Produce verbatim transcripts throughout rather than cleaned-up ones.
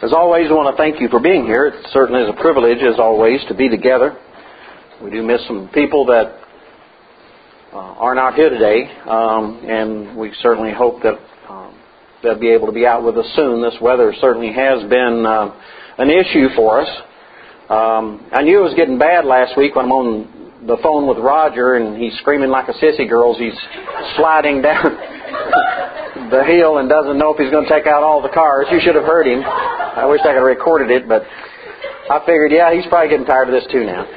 As always, I want to thank you for being here. It certainly is a privilege, as always, to be together. We do miss some people that uh, are not here today, um, and we certainly hope that um, they'll be able to be out with us soon. This weather certainly has been uh, an issue for us. Um, I knew it was getting bad last week when I'm on the phone with Roger, and he's screaming like a sissy girl as he's sliding down the hill and doesn't know if he's going to take out all the cars. You should have heard him. I wish I could have recorded it, but I figured, yeah, he's probably getting tired of this too now.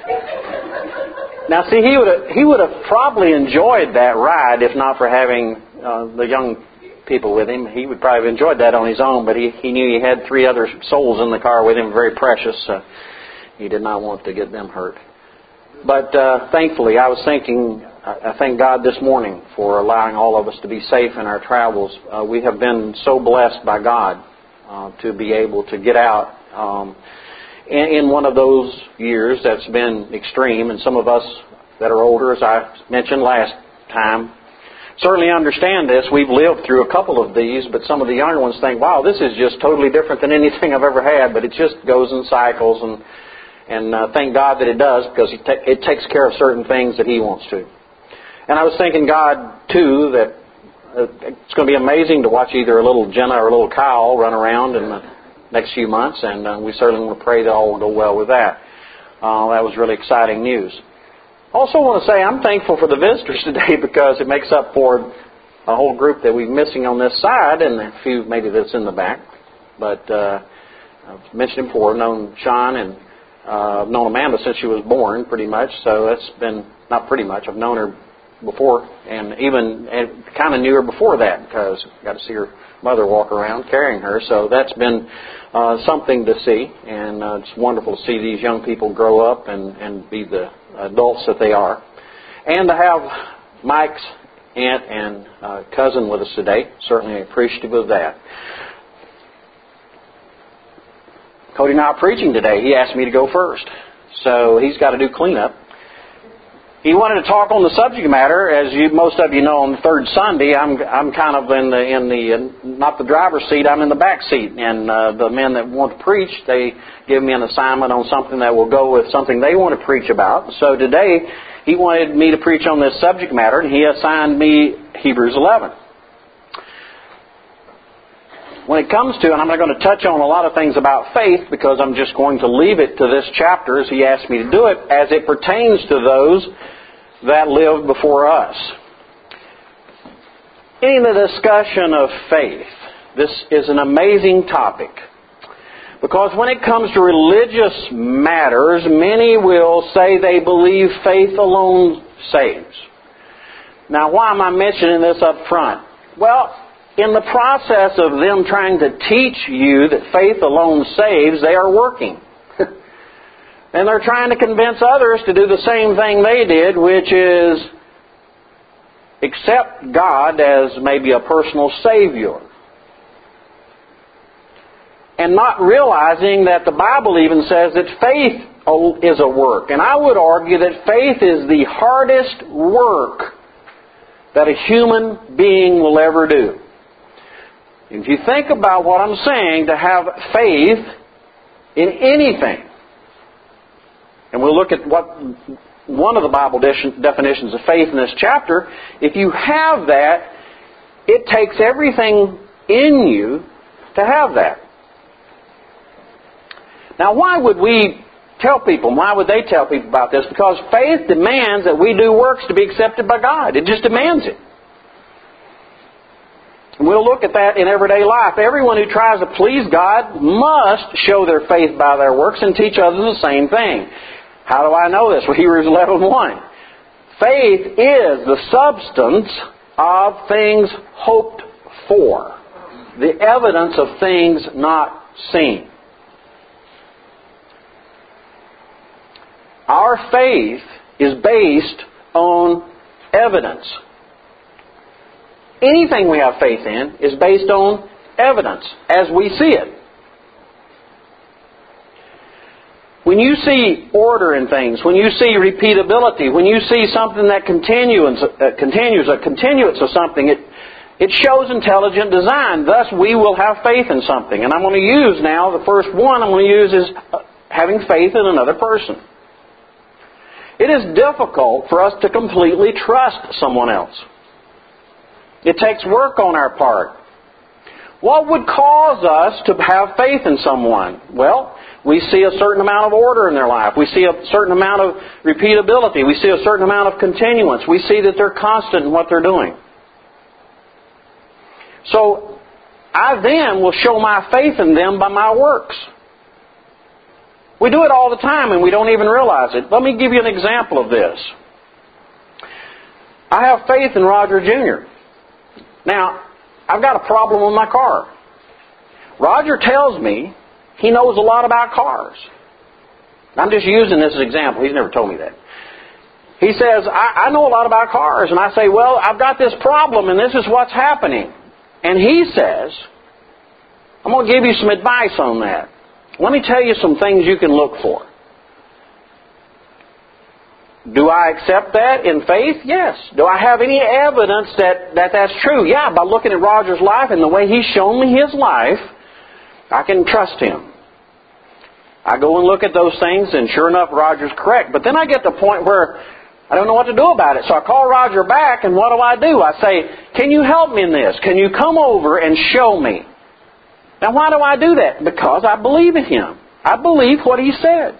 Now, see, he would have, he would have probably enjoyed that ride if not for having uh, the young people with him. He would probably have enjoyed that on his own, but he, he knew he had three other souls in the car with him, very precious. So he did not want to get them hurt. But uh, thankfully, I was thinking, I thank God this morning for allowing all of us to be safe in our travels. Uh, we have been so blessed by God uh, to be able to get out um, in, in one of those years that's been extreme. And some of us that are older, as I mentioned last time, certainly understand this. We've lived through a couple of these, but some of the younger ones think, wow, this is just totally different than anything I've ever had. But it just goes in cycles, and And uh, thank God that it does, because it, ta- it takes care of certain things that He wants to. And I was thanking God, too, that uh, it's going to be amazing to watch either a little Jenna or a little Kyle run around in the next few months. And uh, we certainly want to pray that all will go well with that. Uh, that was really exciting news. Also want to say I'm thankful for the visitors today, because it makes up for a whole group that we're missing on this side and a few maybe that's in the back. But uh, I've mentioned him before, known Sean and Uh, I've known Amanda since she was born, pretty much, so that's been, not pretty much, I've known her before, and even and kind of knew her before that, because I got to see her mother walk around carrying her, so that's been uh, something to see, and uh, it's wonderful to see these young people grow up and, and be the adults that they are. And to have Mike's aunt and uh, cousin with us today, certainly appreciative of that. Cody and I are preaching today. He asked me to go first. So he's got to do cleanup. He wanted to talk on the subject matter. As you, most of you know, on the third Sunday, I'm I'm kind of in the, in the uh, not the driver's seat, I'm in the back seat. And uh, the men that want to preach, they give me an assignment on something that will go with something they want to preach about. So today, he wanted me to preach on this subject matter, and he assigned me Hebrews eleven. When it comes to, and I'm not going to touch on a lot of things about faith, because I'm just going to leave it to this chapter as he asked me to do it, as it pertains to those that lived before us. In the discussion of faith, this is an amazing topic, because when it comes to religious matters, many will say they believe faith alone saves. Now, why am I mentioning this up front? Well, in the process of them trying to teach you that faith alone saves, they are working. And they're trying to convince others to do the same thing they did, which is accept God as maybe a personal Savior. And not realizing that the Bible even says that faith is a work. And I would argue that faith is the hardest work that a human being will ever do. If you think about what I'm saying, to have faith in anything, and we'll look at what one of the Bible definitions of faith in this chapter, if you have that, it takes everything in you to have that. Now, why would we tell people, why would they tell people about this? Because faith demands that we do works to be accepted by God. It just demands it. And we'll look at that in everyday life. Everyone who tries to please God must show their faith by their works and teach others the same thing. How do I know this? Well, Hebrews eleven one. Faith is the substance of things hoped for, the evidence of things not seen. Our faith is based on evidence. Anything we have faith in is based on evidence as we see it. When you see order in things, when you see repeatability, when you see something that continues, uh, continues a continuance of something, it, It shows intelligent design. Thus, we will have faith in something. And I'm going to use now, the first one I'm going to use is having faith in another person. It is difficult for us to completely trust someone else. It takes work on our part. What would cause us to have faith in someone? Well, we see a certain amount of order in their life. We see a certain amount of repeatability. We see a certain amount of continuance. We see that they're constant in what they're doing. So, I then will show my faith in them by my works. We do it all the time and we don't even realize it. Let me give you an example of this. I have faith in Roger Junior Now, I've got a problem with my car. Roger tells me he knows a lot about cars. I'm just using this as an example. He's never told me that. He says, I, I know a lot about cars. And I say, well, I've got this problem and this is what's happening. And he says, I'm going to give you some advice on that. Let me tell you some things you can look for. Do I accept that in faith? Yes. Do I have any evidence that, that that's true? Yeah, by looking at Roger's life and the way he's shown me his life, I can trust him. I go and look at those things and sure enough, Roger's correct. But then I get to the point where I don't know what to do about it. So I call Roger back and what do I do? I say, can you help me in this? Can you come over and show me? Now why do I do that? Because I believe in him. I believe what he said.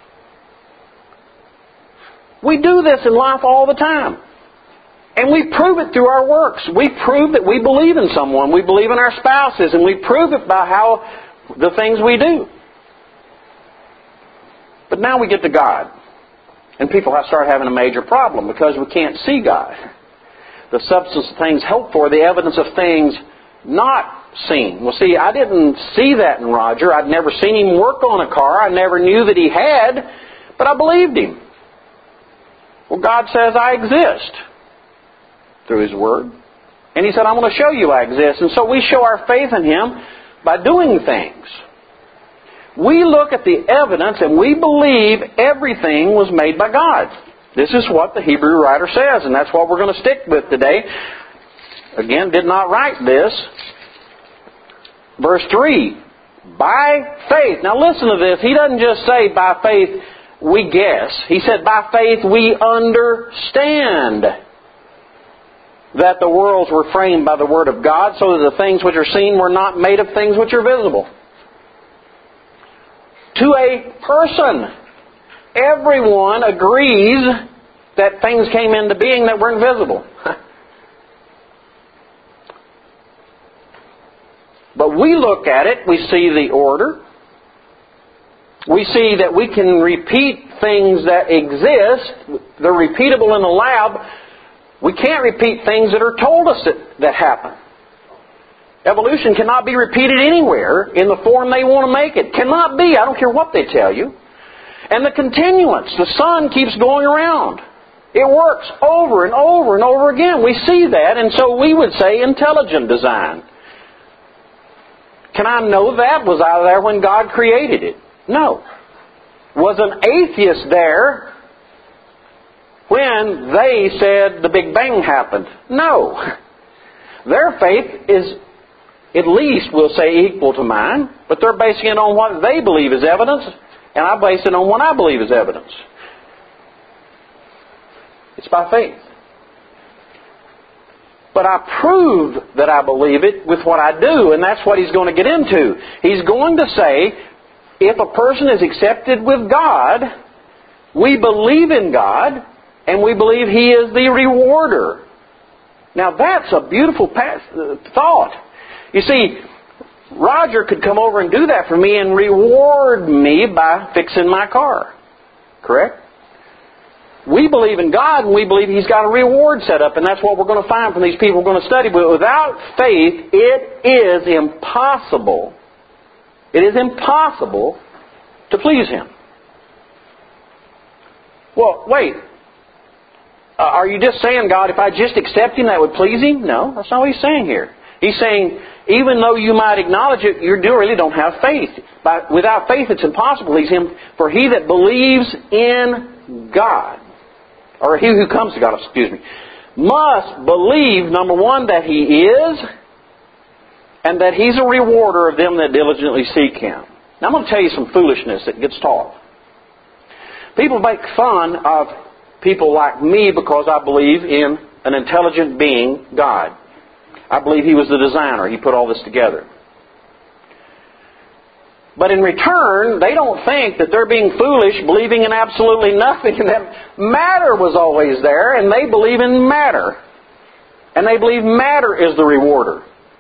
We do this in life all the time. And we prove it through our works. We prove that we believe in someone. We believe in our spouses. And we prove it by how the things we do. But now we get to God. And people have start having a major problem because we can't see God. The substance of things hoped for, the evidence of things not seen. Well, see, I didn't see that in Roger. I'd never seen him work on a car. I never knew that he had. But I believed him. Well, God says I exist through His Word. And He said, I'm going to show you I exist. And so we show our faith in Him by doing things. We look at the evidence and we believe everything was made by God. This is what the Hebrew writer says, and that's what we're going to stick with today. Again, did not write this. Verse three, by faith. Now listen to this. He doesn't just say by faith we guess. He said by faith we understand that the worlds were framed by the Word of God, so that the things which are seen were not made of things which are visible. To a person, everyone agrees that things came into being that were invisible. But we look at it, we see the order. We see that we can repeat things that exist. They're repeatable in the lab. We can't repeat things that are told us that, that happen. Evolution cannot be repeated anywhere in the form they want to make it. Cannot be. I don't care what they tell you. And the continuance. The sun keeps going around. It works over and over and over again. We see that, and so we would say intelligent design. Can I know that? Was I there when God created it? No. Was an atheist there when they said the Big Bang happened? No. Their faith is at least, we'll say, equal to mine, but they're basing it on what they believe is evidence, and I base it on what I believe is evidence. It's by faith. But I prove that I believe it with what I do, and that's what he's going to get into. He's going to say, if a person is accepted with God, we believe in God, and we believe He is the rewarder. Now that's a beautiful thought. You see, Roger could come over and do that for me and reward me by fixing my car. Correct? We believe in God and we believe He's got a reward set up, and that's what we're going to find from these people we're going to study. But without faith, it is impossible. It is impossible to please Him. Well, wait. Uh, are you just saying, God, if I just accept Him, that would please Him? No, that's not what He's saying here. He's saying, even though you might acknowledge it, you really don't have faith. But without faith, it's impossible to please Him. For he that believes in God, or he who comes to God, excuse me, must believe, number one, that He is, and that He's a rewarder of them that diligently seek Him. Now I'm going to tell you some foolishness that gets taught. People make fun of people like me because I believe in an intelligent being, God. I believe He was the designer. He put all this together. But in return, they don't think that they're being foolish, believing in absolutely nothing, and that matter was always there, and they believe in matter. And they believe matter is the rewarder.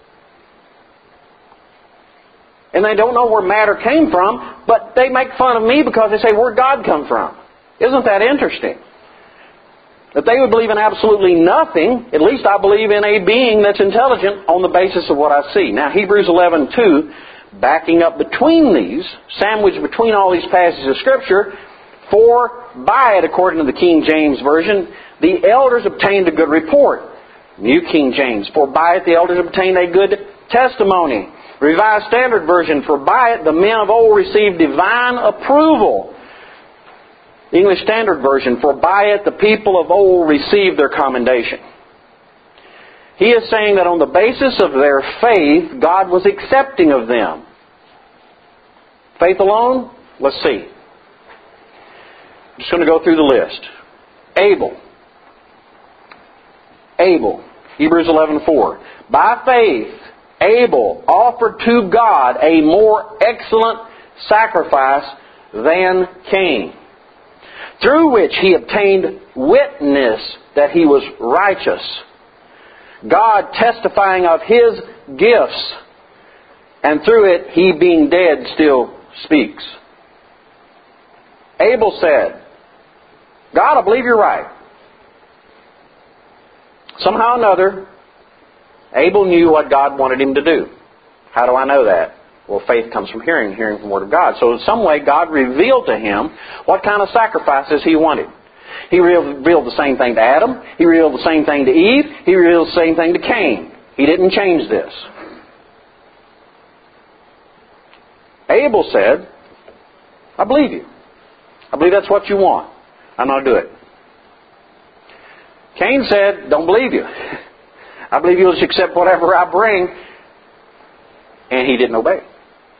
And they don't know where matter came from, but they make fun of me because they say, where'd God come from? Isn't that interesting? That they would believe in absolutely nothing. At least I believe in a being that's intelligent on the basis of what I see. Now, Hebrews eleven two, backing up between these, sandwiched between all these passages of Scripture, for by it, according to the King James Version, the elders obtained a good report. New King James, for by it the elders obtained a good testimony. Revised Standard Version, for by it the men of old received divine approval. English Standard Version, for by it the people of old received their commendation. He is saying that on the basis of their faith, God was accepting of them. Faith alone? Let's see. I'm just going to go through the list. Abel. Abel. Hebrews eleven four. By faith, Abel offered to God a more excellent sacrifice than Cain, through which he obtained witness that he was righteous, God testifying of His gifts, and through it he being dead still speaks. Abel said, God, I believe you're right. Somehow or another, Abel knew what God wanted him to do. How do I know that? Well, faith comes from hearing, hearing from the Word of God. So in some way, God revealed to him what kind of sacrifices He wanted. He revealed the same thing to Adam. He revealed the same thing to Eve. He revealed the same thing to Cain. He didn't change this. Abel said, I believe you. I believe that's what you want. I'm going to do it. Cain said, don't believe you. I believe you'll just accept whatever I bring. And he didn't obey.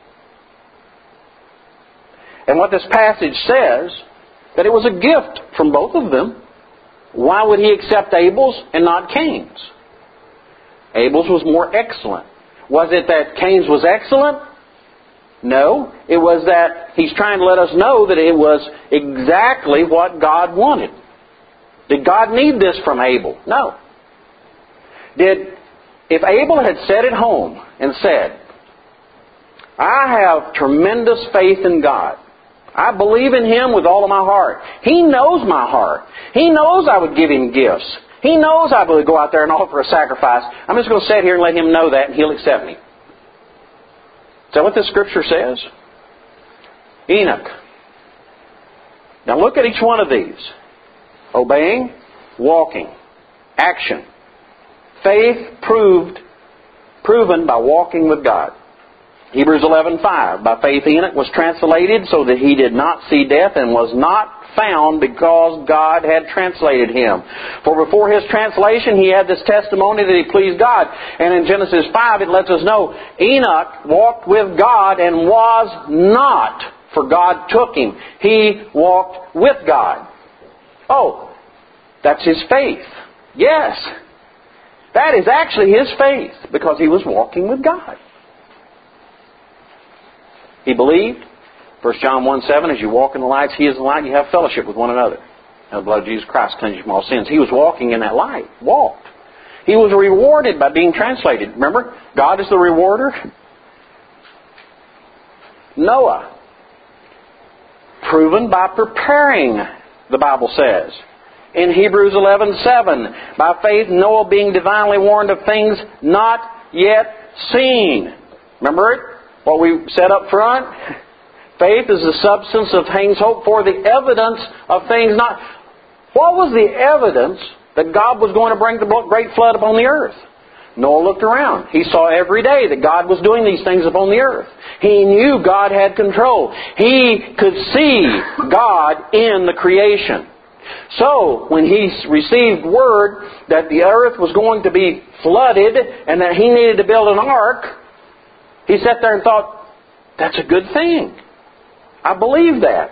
And what this passage says, that it was a gift from both of them. Why would he accept Abel's and not Cain's? Abel's was more excellent. Was it that Cain's was excellent? No. It was that he's trying to let us know that it was exactly what God wanted. Did God need this from Abel? No. Did, if Abel had sat at home and said, I have tremendous faith in God. I believe in Him with all of my heart. He knows my heart. He knows I would give Him gifts. He knows I would go out there and offer a sacrifice. I'm just going to sit here and let Him know that, and He'll accept me. Is that what this Scripture says? Enoch. Now look at each one of these. Obeying, walking, action. Faith proved, proven by walking with God. Hebrews eleven five. By faith Enoch was translated so that he did not see death and was not found because God had translated him. For before his translation he had this testimony that he pleased God. And in Genesis five it lets us know Enoch walked with God and was not, for God took him. He walked with God. Oh, that's his faith. Yes. That is actually his faith because he was walking with God. He believed. First John one seven, as you walk in the light, He is the light, you have fellowship with one another. And the blood of Jesus Christ cleanses you from all sins. He was walking in that light. Walked. He was rewarded by being translated. Remember, God is the rewarder. Noah. Proven by preparing, the Bible says. In Hebrews eleven seven, by faith Noah being divinely warned of things not yet seen. Remember it? What we said up front? Faith is the substance of things hoped for, the evidence of things not. What was the evidence that God was going to bring the great flood upon the earth? Noah looked around. He saw every day that God was doing these things upon the earth. He knew God had control. He could see God in the creation. So, when he received word that the earth was going to be flooded and that he needed to build an ark, he sat there and thought, that's a good thing. I believe that.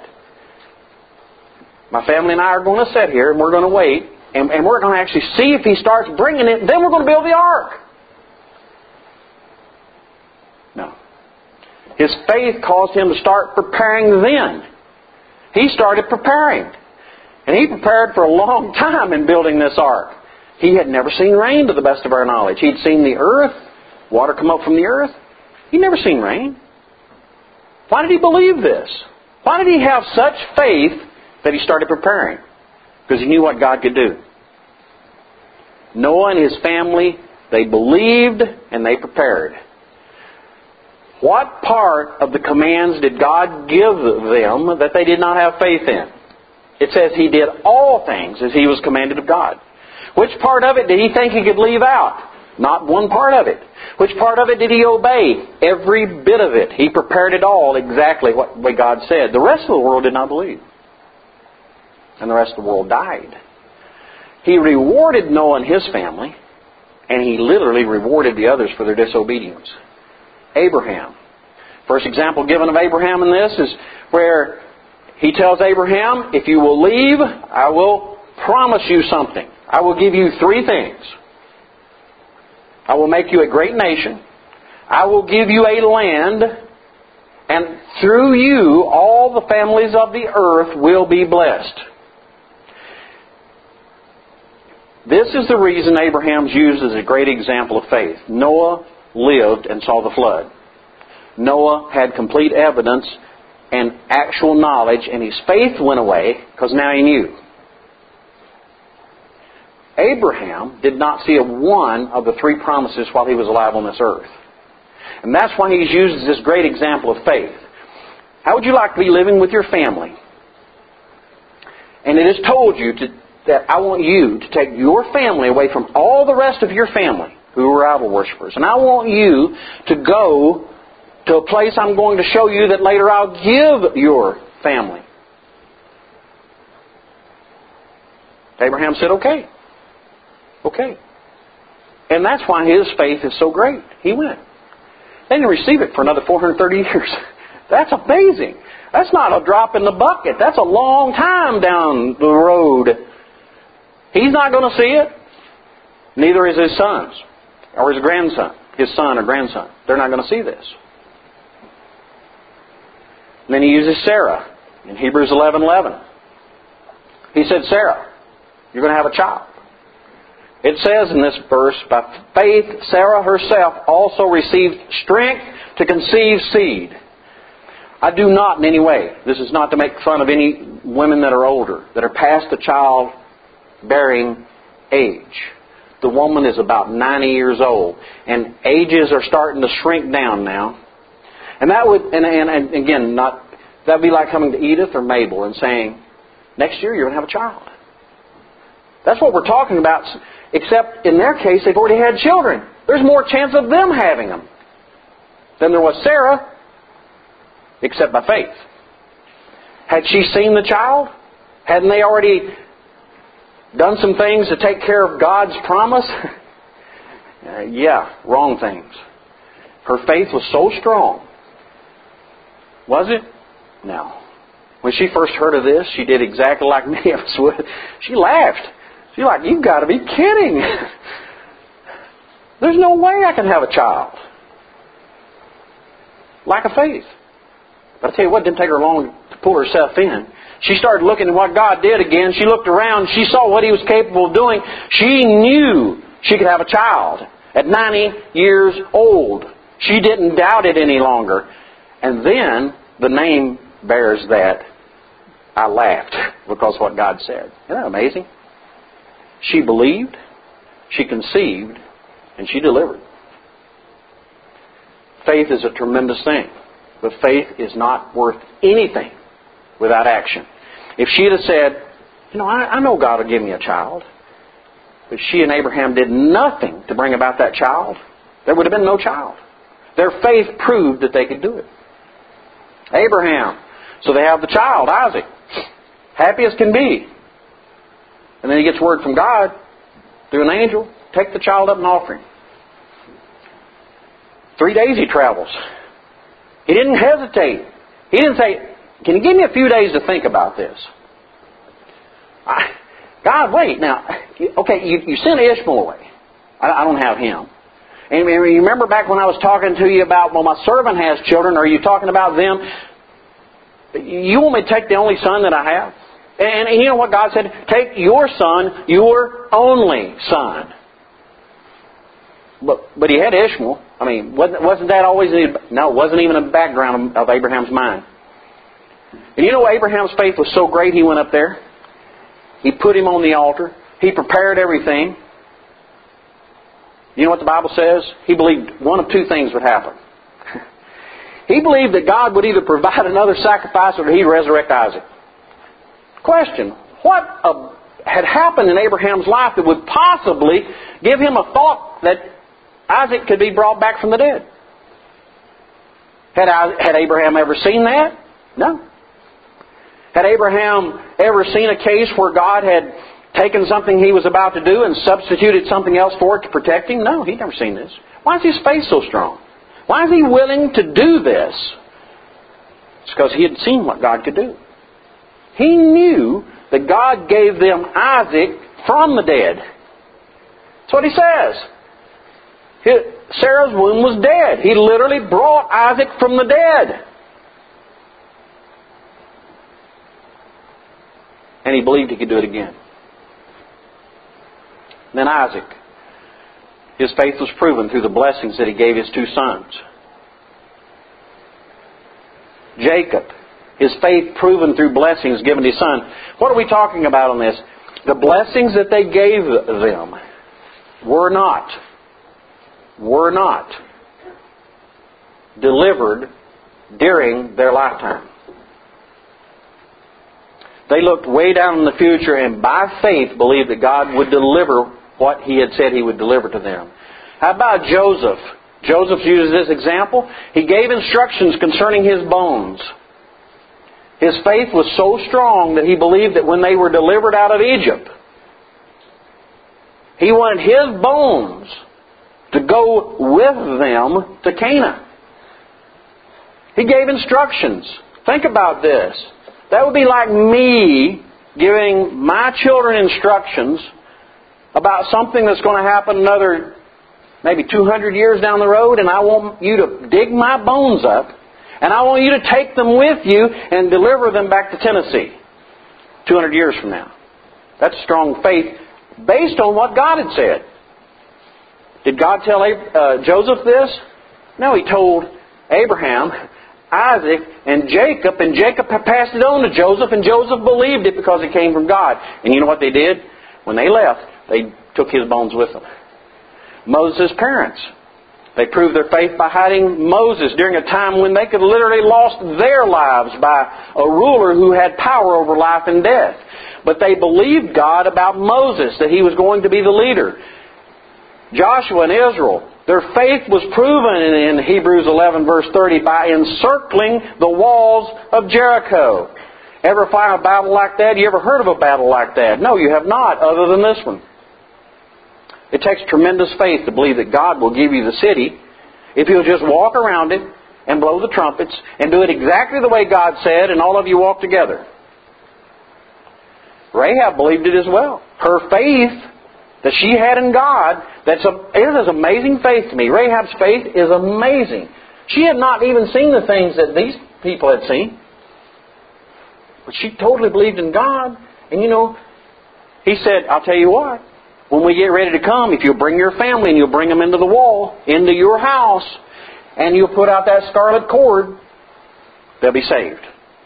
My family and I are going to sit here and we're going to wait and, and we're going to actually see if he starts bringing it, then we're going to build the ark. No. His faith caused him to start preparing then. He started preparing. And he prepared for a long time in building this ark. He had never seen rain to the best of our knowledge. He'd seen the earth, water come up from the earth. He'd never seen rain. Why did he believe this? Why did he have such faith that he started preparing? Because he knew what God could do. Noah and his family, they believed and they prepared. What part of the commands did God give them that they did not have faith in? It says he did all things as he was commanded of God. Which part of it did he think he could leave out? Not one part of it. Which part of it did he obey? Every bit of it. He prepared it all exactly what way God said. The rest of the world did not believe. And the rest of the world died. He rewarded Noah and his family, and he literally rewarded the others for their disobedience. Abraham. First example given of Abraham in this is where he tells Abraham, if you will leave, I will promise you something. I will give you three things. I will make you a great nation. I will give you a land. And through you, all the families of the earth will be blessed. This is the reason Abraham's used as a great example of faith. Noah lived and saw the flood. Noah had complete evidence and actual knowledge, and his faith went away because now he knew. Abraham did not see a one of the three promises while he was alive on this earth. And that's why he's used as this great example of faith. How would you like to be living with your family? And it is told you to, that I want you to take your family away from all the rest of your family who are idol worshippers. And I want you to go to a place I'm going to show you that later I'll give your family. Abraham said, okay. Okay. And that's why his faith is so great. He went. They didn't receive it for another four hundred thirty years. That's amazing. That's not a drop in the bucket. That's a long time down the road. He's not going to see it. Neither is his sons or his grandson, his son or grandson. They're not going to see this. And then he uses Sarah in Hebrews eleven eleven. He said, Sarah, you're going to have a child. It says in this verse, by faith Sarah herself also received strength to conceive seed. I do not in any way. This is not to make fun of any women that are older, that are past the childbearing age. The woman is about ninety years old, and ages are starting to shrink down now. And that would, and, and, and again, not that would be like coming to Edith or Mabel and saying, next year you're going to have a child. That's what we're talking about. Except in their case, they've already had children. There's more chance of them having them than there was Sarah, except by faith. Had she seen the child? Hadn't they already done some things to take care of God's promise? uh, yeah, wrong things. Her faith was so strong. Was it? No. When she first heard of this, she did exactly like many of us would. She laughed. She's like, you've got to be kidding. There's no way I can have a child. Lack of faith. But I tell you what, it didn't take her long to pull herself in. She started looking at what God did again. She looked around. She saw what He was capable of doing. She knew she could have a child at ninety years old. She didn't doubt it any longer. And then the name bears that. I laughed because of what God said. Isn't that amazing? She believed, she conceived, and she delivered. Faith is a tremendous thing. But faith is not worth anything without action. If she had said, you know, I, I know God will give me a child. But she and Abraham did nothing to bring about that child, there would have been no child. Their faith proved that they could do it. Abraham. So they have the child, Isaac. Happy as can be. And then he gets word from God through an angel, take the child up and offer him. Three days he travels. He didn't hesitate. He didn't say, can you give me a few days to think about this? I, God, wait. Now, okay, you, you sent Ishmael away. I, I don't have him. And you remember back when I was talking to you about, well, my servant has children. Are you talking about them? You want me to take the only son that I have? And, and you know what God said? Take your son, your only son. But but he had Ishmael. I mean, wasn't, wasn't that always... No, it wasn't even in the background of Abraham's mind. And you know Abraham's faith was so great, he went up there. He put him on the altar. He prepared everything. You know what the Bible says? He believed one of two things would happen. He believed that God would either provide another sacrifice or he'd resurrect Isaac. Question. What uh, had happened in Abraham's life that would possibly give him a thought that Isaac could be brought back from the dead? Had, had Abraham ever seen that? No. Had Abraham ever seen a case where God had taken something he was about to do and substituted something else for it to protect him? No, he'd never seen this. Why is his faith so strong? Why is he willing to do this? It's because he had seen what God could do. He knew that God gave them Isaac from the dead. That's what he says. His, Sarah's womb was dead. He literally brought Isaac from the dead. And he believed he could do it again. Then Isaac. His faith was proven through the blessings that he gave his two sons. Jacob. His faith proven through blessings given to his son. What are we talking about on this? The blessings that they gave them were not, were not delivered during their lifetime. They looked way down in the future and by faith believed that God would deliver what He had said He would deliver to them. How about Joseph? Joseph uses this example. He gave instructions concerning his bones. His faith was so strong that he believed that when they were delivered out of Egypt, he wanted his bones to go with them to Canaan. He gave instructions. Think about this. That would be like me giving my children instructions about something that's going to happen another maybe two hundred years down the road, and I want you to dig my bones up, and I want you to take them with you and deliver them back to Tennessee two hundred years from now. That's strong faith based on what God had said. Did God tell uh, Joseph this? No, He told Abraham, Isaac, and Jacob, and Jacob passed it on to Joseph, and Joseph believed it because it came from God. And you know what they did? When they left, they took his bones with them. Moses' parents. They proved their faith by hiding Moses during a time when they could literally lost their lives by a ruler who had power over life and death. But they believed God about Moses, that he was going to be the leader. Joshua and Israel, their faith was proven in Hebrews eleven verse thirty by encircling the walls of Jericho. Ever find a battle like that? You ever heard of a battle like that? No, you have not, other than this one. It takes tremendous faith to believe that God will give you the city if you'll just walk around it and blow the trumpets and do it exactly the way God said, and all of you walk together. Rahab believed it as well. Her faith that she had in God, that's a, it is amazing faith to me. Rahab's faith is amazing. She had not even seen the things that these people had seen. But she totally believed in God. And you know, He said, I'll tell you what, when we get ready to come, if you'll bring your family and you'll bring them into the wall, into your house, and you'll put out that scarlet cord, they'll be saved.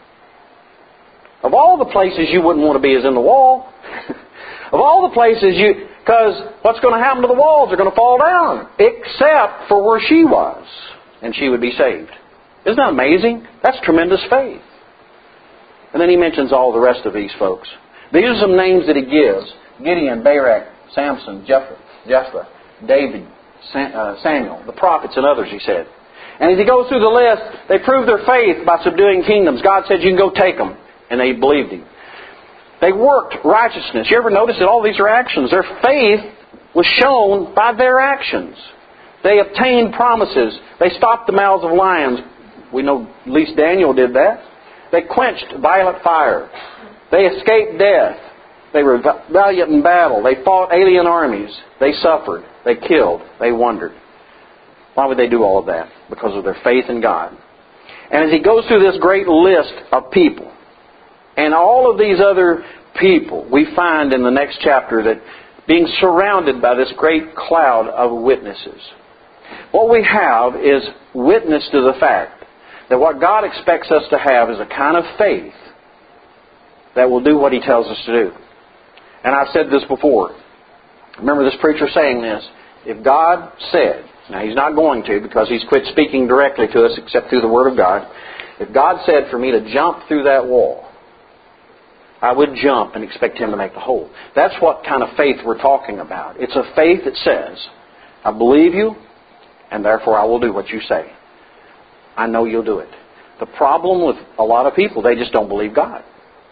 Of all the places you wouldn't want to be is in the wall. Of all the places you... Because what's going to happen to the walls? They're going to fall down. Except for where she was. And she would be saved. Isn't that amazing? That's tremendous faith. And then he mentions all the rest of these folks. These are some names that he gives. Gideon, Barak, Samson, Jephthah, Jephthah David, Samuel, the prophets and others, he said. And as he goes through the list, they proved their faith by subduing kingdoms. God said, you can go take them. And they believed Him. They worked righteousness. You ever notice that all these are actions? Their faith was shown by their actions. They obtained promises. They stopped the mouths of lions. We know at least Daniel did that. They quenched violent fire. They escaped death. They were valiant in battle. They fought alien armies. They suffered. They killed. They wondered. Why would they do all of that? Because of their faith in God. And as he goes through this great list of people, and all of these other people, we find in the next chapter that being surrounded by this great cloud of witnesses. What we have is witness to the fact that what God expects us to have is a kind of faith that will do what He tells us to do. And I've said this before. Remember this preacher saying this. If God said, now He's not going to because He's quit speaking directly to us except through the Word of God. If God said for me to jump through that wall, I would jump and expect Him to make the hole. That's what kind of faith we're talking about. It's a faith that says, I believe You, and therefore I will do what You say. I know You'll do it. The problem with a lot of people, they just don't believe God.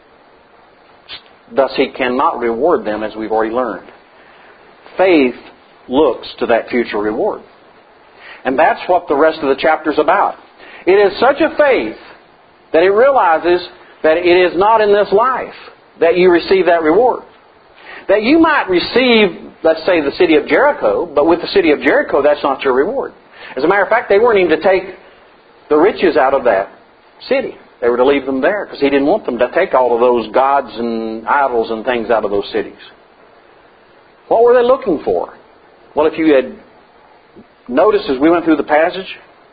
Thus He cannot reward them, as we've already learned. Faith looks to that future reward. And that's what the rest of the chapter is about. It is such a faith that it realizes that it is not in this life that you receive that reward. That you might receive, let's say, the city of Jericho, but with the city of Jericho, that's not your reward. As a matter of fact, they weren't even to take the riches out of that city. They were to leave them there because He didn't want them to take all of those gods and idols and things out of those cities. What were they looking for? Well, if you had noticed as we went through the passage,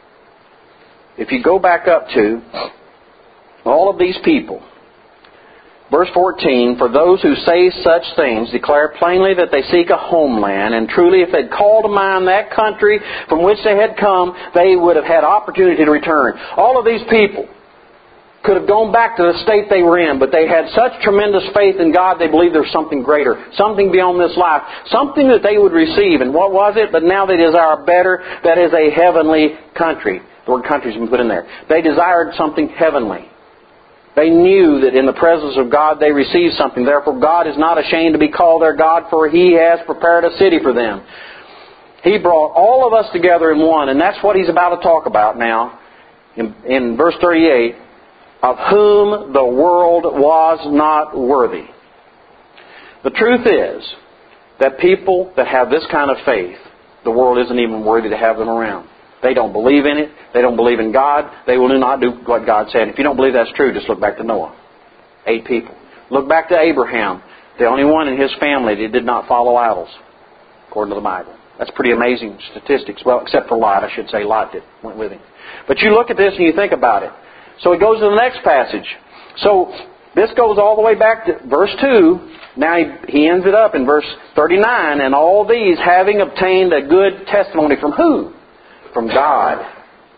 if you go back up to all of these people, verse fourteen, for those who say such things declare plainly that they seek a homeland, and truly if they'd called to mind that country from which they had come, they would have had opportunity to return. All of these people could have gone back to the state they were in, but they had such tremendous faith in God, they believed there was something greater, something beyond this life, something that they would receive. And what was it? But now they desire better, that is a heavenly country. The word country has been put in there. They desired something heavenly. They knew that in the presence of God they received something. Therefore God is not ashamed to be called their God, for He has prepared a city for them. He brought all of us together in one, and that's what He's about to talk about now. In, in verse thirty-eight, of whom the world was not worthy. The truth is that people that have this kind of faith, the world isn't even worthy to have them around. They don't believe in it. They don't believe in God. They will not do what God said. If you don't believe that's true, just look back to Noah. Eight people. Look back to Abraham, the only one in his family that did not follow idols, according to the Bible. That's pretty amazing statistics. Well, except for Lot, I should say. Lot did, went with him. But you look at this and you think about it. So he goes to the next passage. So this goes all the way back to verse two. Now he, he ends it up in verse thirty-nine. And all these having obtained a good testimony from who? From God.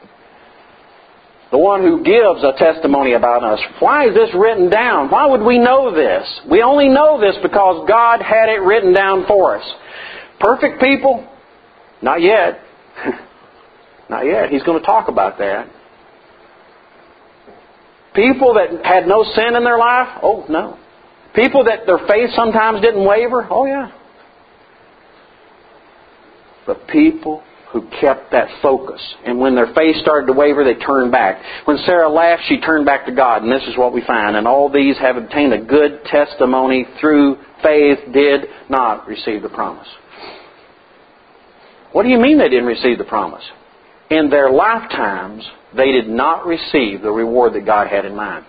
The one who gives a testimony about us. Why is this written down? Why would we know this? We only know this because God had it written down for us. Perfect people? Not yet. Not yet. He's going to talk about that. People that had no sin in their life? Oh, no. People that their faith sometimes didn't waver? Oh, yeah. But people who kept that focus. And when their faith started to waver, they turned back. When Sarah laughed, she turned back to God. And this is what we find. And all these have obtained a good testimony through faith, did not receive the promise. What do you mean they didn't receive the promise? In their lifetimes, they did not receive the reward that God had in mind.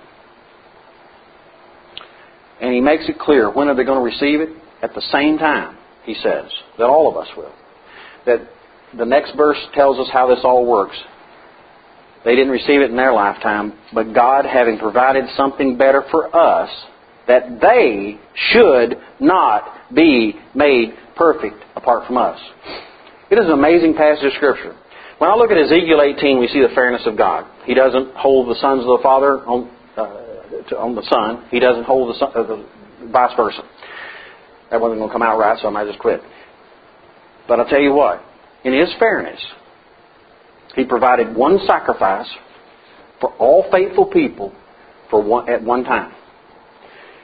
And He makes it clear. When are they going to receive it? At the same time, He says, that all of us will. That the next verse tells us how this all works. They didn't receive it in their lifetime, but God, having provided something better for us, that they should not be made perfect apart from us. It is an amazing passage of Scripture. When I look at Ezekiel eighteen, we see the fairness of God. He doesn't hold the sons of the Father on, uh, to, on the Son. He doesn't hold the, son, uh, the vice versa. That wasn't going to come out right, so I might just quit. But I'll tell you what. In His fairness, He provided one sacrifice for all faithful people for one, at one time.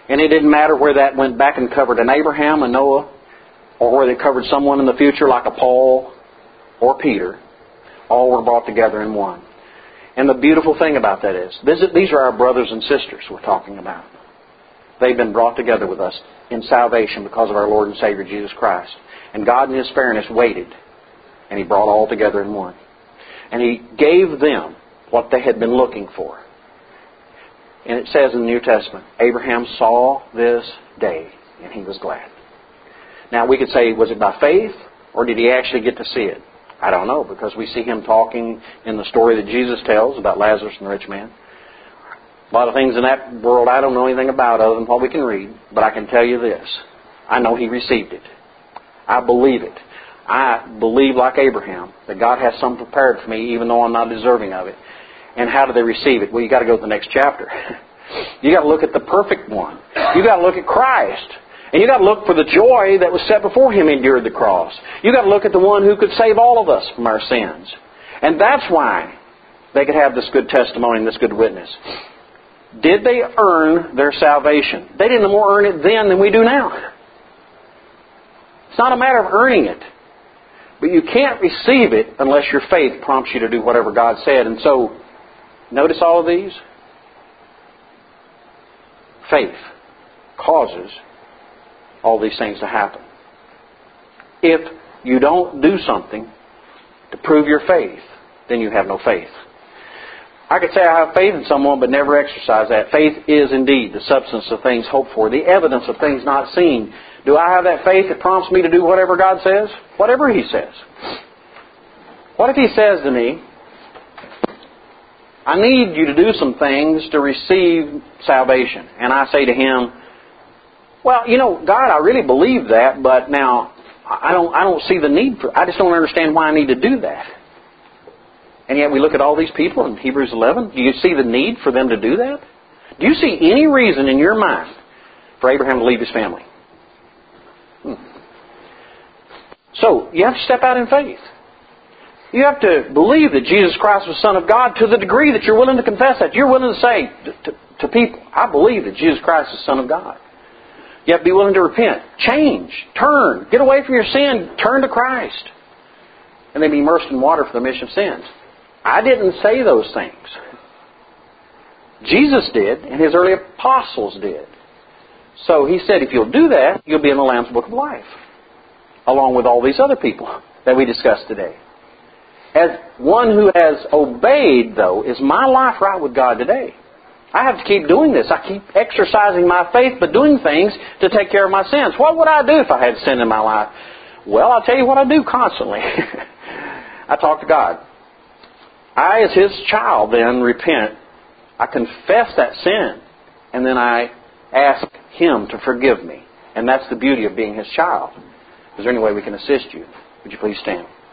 And it didn't matter where that went back and covered an Abraham, a Noah, or where they covered someone in the future like a Paul or Peter. All were brought together in one. And the beautiful thing about that is, this, these are our brothers and sisters we're talking about. They've been brought together with us in salvation because of our Lord and Savior Jesus Christ. And God in His fairness waited, and He brought all together in one. And He gave them what they had been looking for. And it says in the New Testament, Abraham saw this day, and he was glad. Now we could say, was it by faith, or did he actually get to see it? I don't know, because we see him talking in the story that Jesus tells about Lazarus and the rich man. A lot of things in that world I don't know anything about other than what we can read, but I can tell you this. I know he received it. I believe it. I believe, like Abraham, that God has something prepared for me, even though I'm not deserving of it. And how do they receive it? Well, you got to go to the next chapter. You got to look at the perfect one. You got to look at Christ. And you got to look for the joy that was set before Him endured the cross. You got to look at the one who could save all of us from our sins. And that's why they could have this good testimony and this good witness. Did they earn their salvation? They didn't more earn it then than we do now. It's not a matter of earning it. But you can't receive it unless your faith prompts you to do whatever God said. And so, notice all of these. Faith causes all these things to happen. If you don't do something to prove your faith, then you have no faith. I could say I have faith in someone but never exercise that. Faith is indeed the substance of things hoped for, the evidence of things not seen. Do I have that faith that prompts me to do whatever God says? Whatever He says. What if He says to me, I need you to do some things to receive salvation. And I say to Him, well, you know, God, I really believe that, but now I don't I don't see the need for it. I just don't understand why I need to do that. And yet we look at all these people in Hebrews eleven. Do you see the need for them to do that? Do you see any reason in your mind for Abraham to leave his family? Hmm. So, you have to step out in faith. You have to believe that Jesus Christ was Son of God to the degree that you're willing to confess that. You're willing to say to, to, to people, I believe that Jesus Christ is Son of God. You have to be willing to repent, change, turn, get away from your sin, turn to Christ. And then be immersed in water for the remission of sins. I didn't say those things. Jesus did, and His early apostles did. So He said, if you'll do that, you'll be in the Lamb's Book of Life. Along with all these other people that we discussed today. As one who has obeyed, though, is my life right with God today? I have to keep doing this. I keep exercising my faith, but doing things to take care of my sins. What would I do if I had sin in my life? Well, I'll tell you what I do constantly. I talk to God. I, as His child, then repent. I confess that sin. And then I ask Him to forgive me. And that's the beauty of being His child. Is there any way we can assist you? Would you please stand?